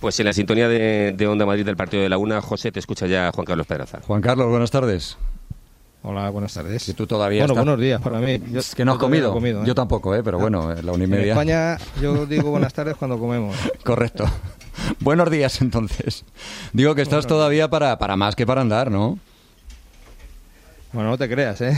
Pues en la sintonía de Onda Madrid del partido de la Una, José, te escucha ya Juan Carlos Pedraza. Juan Carlos, buenas tardes. Hola, buenas tardes. Que tú todavía buenos días para mí. Es que no has comido. Yo tampoco, pero bueno, la 1:30. En España yo digo buenas tardes cuando comemos. Correcto. Buenos días, entonces. Digo que estás todavía para más que para andar, ¿no? Bueno, no te creas, ¿eh?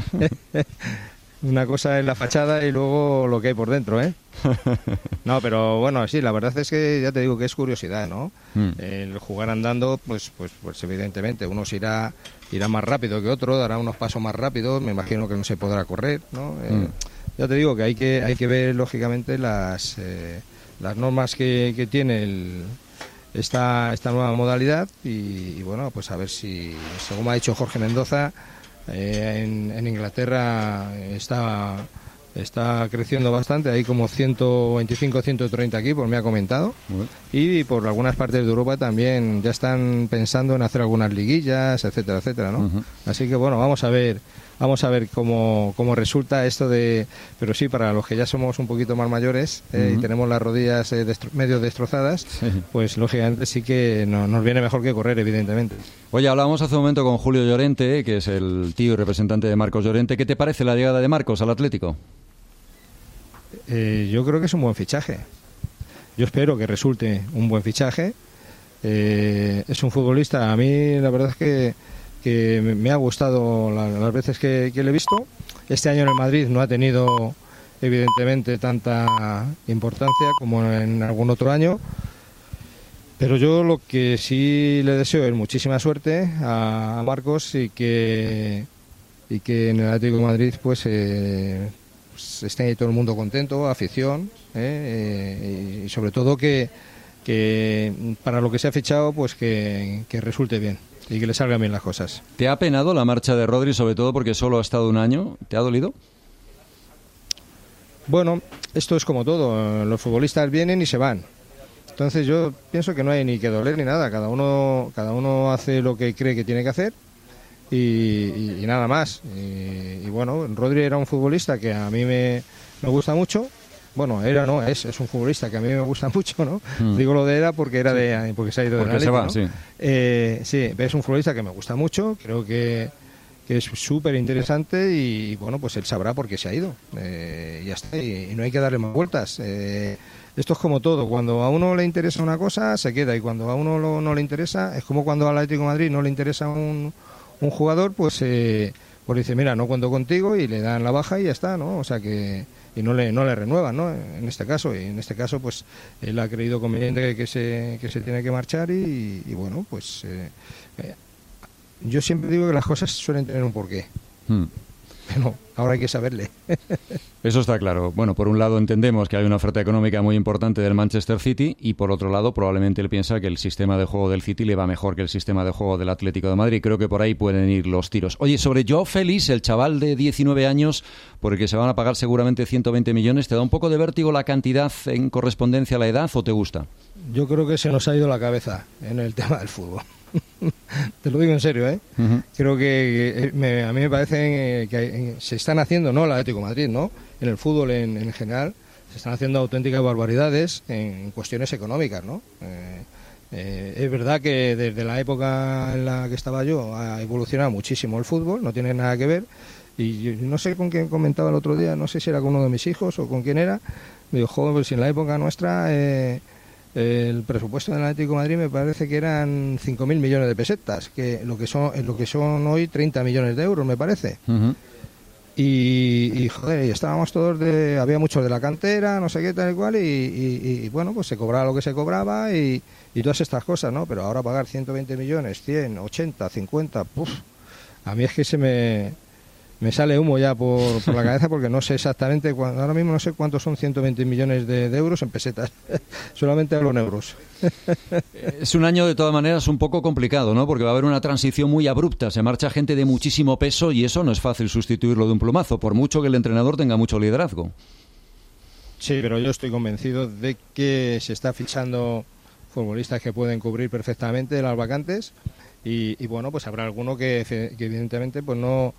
Una cosa es la fachada y luego lo que hay por dentro, ¿eh? No, pero bueno, sí, la verdad es que ya te digo que es curiosidad, ¿no? El jugar andando, pues evidentemente uno se irá más rápido que otro, dará unos pasos más rápidos, me imagino que no se podrá correr, ¿no? Ya te digo que hay que ver lógicamente las normas que tiene esta nueva modalidad y bueno, pues a ver si, según ha dicho Jorge Mendoza, en Inglaterra está creciendo bastante, hay como 125, 130 equipos, me ha comentado, y por algunas partes de Europa también ya están pensando en hacer algunas liguillas, etcétera, etcétera, ¿no? Así que bueno, vamos a ver cómo resulta esto de... Pero sí, para los que ya somos un poquito más mayores y tenemos las rodillas medio destrozadas, pues lógicamente sí que nos viene mejor que correr, evidentemente. Oye, hablábamos hace un momento con Julio Llorente, que es el tío y representante de Marcos Llorente. ¿Qué te parece la llegada de Marcos al Atlético? Yo creo que es un buen fichaje. Yo espero que resulte un buen fichaje. Es un futbolista, a mí la verdad es que me ha gustado las veces que le he visto. Este año en el Madrid no ha tenido evidentemente tanta importancia como en algún otro año, pero yo lo que sí le deseo es muchísima suerte a Marcos y que en el Atlético de Madrid pues esté todo el mundo contento, afición, y sobre todo que para lo que se ha fichado pues que resulte bien y que le salgan bien las cosas. ¿Te ha apenado la marcha de Rodri, sobre todo porque solo ha estado un año? ¿Te ha dolido? Bueno, esto es como todo, los futbolistas vienen y se van. Entonces yo pienso que no hay ni que doler ni nada, cada uno hace lo que cree que tiene que hacer y nada más. Y bueno, Rodri era un futbolista que a mí me gusta mucho. Bueno, es un futbolista que a mí me gusta mucho, ¿no? Digo lo de era porque porque se ha ido de la liga, ¿no? Sí, es un futbolista que me gusta mucho, creo que es súper interesante y bueno, pues él sabrá por qué se ha ido. Ya está, y no hay que darle más vueltas. Esto es como todo, cuando a uno le interesa una cosa, se queda, y cuando a uno no le interesa, es como cuando al Atlético de Madrid no le interesa un jugador, pues dice, mira, no cuento contigo, y le dan la baja y ya está, ¿no? O sea que... y no le renuevan, ¿no? En este caso, pues él ha creído conveniente que se tiene que marchar y bueno, pues yo siempre digo que las cosas suelen tener un porqué. Pero ahora hay que saberle. Eso está claro. Bueno, por un lado entendemos que hay una oferta económica muy importante del Manchester City y por otro lado probablemente él piensa que el sistema de juego del City le va mejor que el sistema de juego del Atlético de Madrid. Creo que por ahí pueden ir los tiros. Oye, sobre Joao Félix, el chaval de 19 años por el que se van a pagar seguramente 120 millones, ¿te da un poco de vértigo la cantidad en correspondencia a la edad o te gusta? Yo creo que se nos ha ido la cabeza en el tema del fútbol. Te lo digo en serio, ¿eh? Creo que a mí me parece que se están haciendo, no el Atlético de Madrid, ¿no? En el fútbol en general se están haciendo auténticas barbaridades en cuestiones económicas, ¿no? Es verdad que desde la época en la que estaba yo ha evolucionado muchísimo el fútbol, no tiene nada que ver, y yo no sé con quién comentaba el otro día, no sé si era con uno de mis hijos o con quién era, me dijo, joder, pues en la época nuestra el presupuesto del Atlético de Madrid me parece que eran 5.000 millones de pesetas, que lo que son hoy 30 millones de euros, me parece. Y joder, estábamos todos había muchos de la cantera, no sé qué, tal y cual, y bueno, pues se cobraba lo que se cobraba y todas estas cosas, ¿no? Pero ahora pagar 120 millones, 100, 80, 50, a mí es que me sale humo ya por la cabeza porque no sé exactamente, ahora mismo no sé cuántos son 120 millones de euros en pesetas, solamente hablo en euros. Es un año de todas maneras un poco complicado, ¿no? Porque va a haber una transición muy abrupta, se marcha gente de muchísimo peso y eso no es fácil sustituirlo de un plumazo, por mucho que el entrenador tenga mucho liderazgo. Sí, pero yo estoy convencido de que se está fichando futbolistas que pueden cubrir perfectamente las vacantes y bueno, pues habrá alguno que evidentemente pues no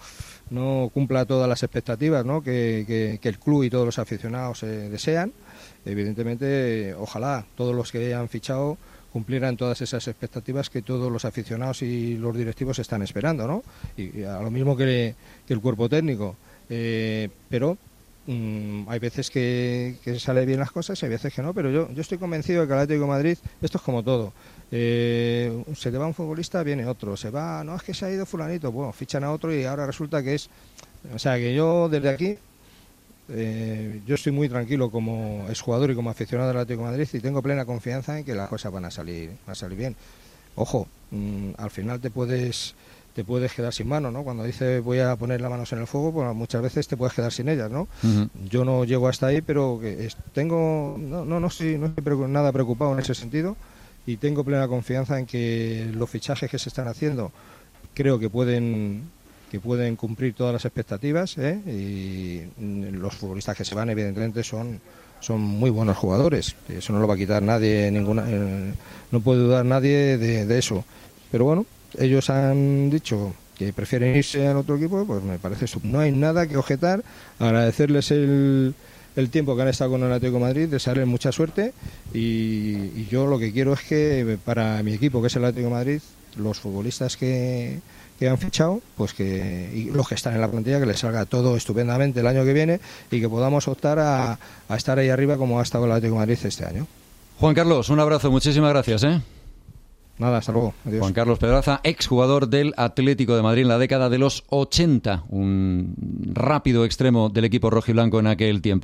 no cumpla todas las expectativas, ¿no? que el club y todos los aficionados desean. Evidentemente, ojalá todos los que han fichado cumplieran todas esas expectativas que todos los aficionados y los directivos están esperando, ¿no? Y a lo mismo que el cuerpo técnico. Pero hay veces que sale bien las cosas y hay veces que no, pero yo estoy convencido de que el Atlético de Madrid, esto es como todo. Se te va un futbolista, viene otro. Se va, no, es que se ha ido fulanito, bueno, fichan a otro y ahora resulta que es... O sea, que yo desde aquí... yo estoy muy tranquilo como exjugador y como aficionado del Atlético de Madrid y tengo plena confianza en que las cosas van a salir bien. Ojo, al final te puedes quedar sin mano, ¿no? Cuando dices voy a poner las manos en el fuego, pues muchas veces te puedes quedar sin ellas, ¿no? Uh-huh. Yo no llego hasta ahí, pero no estoy nada preocupado en ese sentido y tengo plena confianza en que los fichajes que se están haciendo creo que pueden cumplir todas las expectativas, y los futbolistas que se van evidentemente son muy buenos jugadores, eso no lo va a quitar nadie, no puede dudar nadie de eso, pero bueno, ellos han dicho que prefieren irse al otro equipo, pues me parece no hay nada que objetar, agradecerles el tiempo que han estado con el Atlético de Madrid, desearles mucha suerte y yo lo que quiero es que para mi equipo, que es el Atlético de Madrid, los futbolistas que han fichado, pues y los que están en la plantilla, que les salga todo estupendamente el año que viene y que podamos optar a estar ahí arriba como ha estado el Atlético de Madrid este año. Juan Carlos, un abrazo, muchísimas gracias. Nada, hasta luego. Adiós. Juan Carlos Pedraza, exjugador del Atlético de Madrid en la década de los 80, un rápido extremo del equipo rojiblanco en aquel tiempo.